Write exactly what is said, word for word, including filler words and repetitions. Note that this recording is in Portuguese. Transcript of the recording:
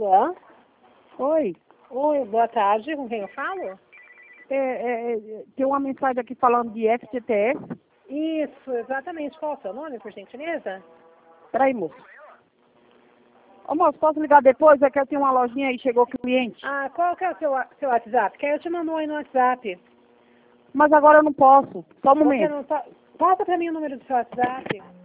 Alô? Oi. Oi, boa tarde. Com quem eu falo? É, é, é, tem uma mensagem aqui falando de F T T S. Isso, exatamente. Qual é o seu nome, por gentileza? Peraí, moço. Ô, moço, posso ligar depois? É que eu tenho uma lojinha aí, chegou cliente. Ah, qual que é o seu, wa- seu WhatsApp? Que aí eu te mando aí no WhatsApp. Mas agora eu não posso. Só um Você momento. não tá... Passa pra mim o número do seu WhatsApp.